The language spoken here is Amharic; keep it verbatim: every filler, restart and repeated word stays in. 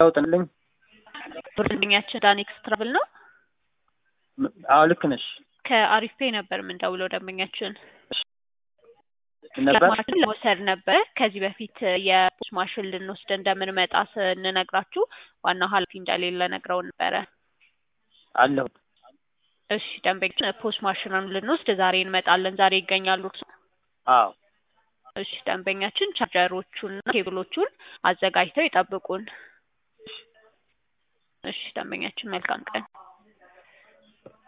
አውጥልኝ ብርልኛችን ዳኒክስ ትራቭል ነው። አዎ ልክ ነሽ። ከአሪፍ ፔይ ነበር የምንደውለው ደንበኛችን ነበር ማሽን ለወሰድ ነበር። ከዚህ በፊት የፖስት ማሽን ልንወስድ እንደምንመጣ ስንነግራችሁ ዋናው ኃላፊ እንደሌለ ነግረው ነበረ። አለሁ። እሺ ደንበኛችን ፖስት ማሽኑን ልንወስድ ዛሬ እንመጣለን። ዛሬ ይገኛሉ? አዎ እሺ ደንበኛችን ቻርጀሮቹን ኬብሎቹን አዘጋጅተው ይጠብቁን። እሺ ደንበኛችን መልካም ቀን